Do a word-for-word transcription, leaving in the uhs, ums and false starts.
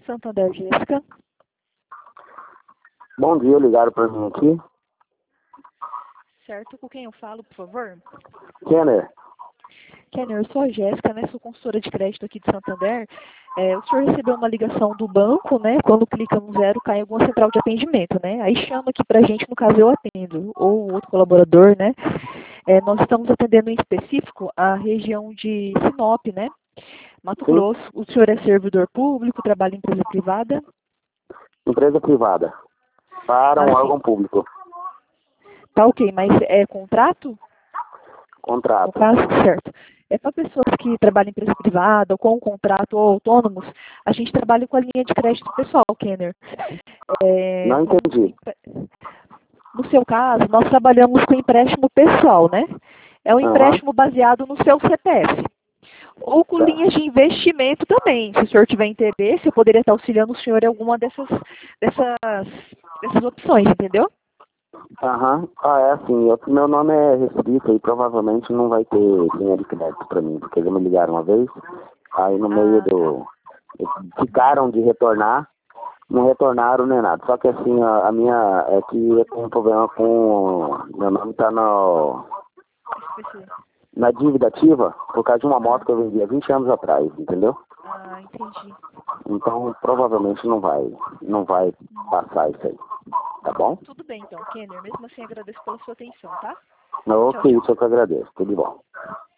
Santander, Jéssica. Bom dia, ligaram para mim aqui. Certo, com quem eu falo, por favor? Kenner. Kenner, eu sou a Jéssica, né? Sou consultora de crédito aqui de Santander. É, o senhor recebeu uma ligação do banco, né? Quando clica no zero, cai em alguma central de atendimento, né? Aí chama aqui pra gente, no caso eu atendo, ou outro colaborador, né? É, nós estamos atendendo em específico a região de Sinop, né? Mato Sim. Grosso. O senhor é servidor público, trabalha em empresa privada? Empresa privada. Para um Ah, sim. órgão público. Tá ok, mas é contrato? No Contrato. caso, certo. É para pessoas que trabalham em empresa privada, ou com contrato, ou autônomos, a gente trabalha com a linha de crédito pessoal, Kenner. É, Não no, entendi. no seu caso, nós trabalhamos com empréstimo pessoal, né? É um Aham. empréstimo baseado no seu C P F. Ou com Tá. linhas de investimento também. Se o senhor tiver interesse, eu poderia estar auxiliando o senhor em alguma dessas, dessas, dessas opções, entendeu? Aham. Ah, é assim, eu, meu nome é restrito e provavelmente não vai ter linha de crédito para mim, porque eles me ligaram uma vez, aí no meio Ah, tá. do... eles ficaram de retornar, não retornaram nem nada. Só que assim, a, a minha é que eu tenho um problema com... Meu nome tá no, S P C. na dívida ativa por causa de uma Ah, moto que eu vendi há vinte anos atrás, entendeu? ah, entendi. Então provavelmente não vai, não vai passar isso aí, tá bom? Tudo bem então, Kenner. Mesmo assim, agradeço pela sua atenção, tá? Não, Tchau, ok, tchau. isso eu que agradeço, tudo bom.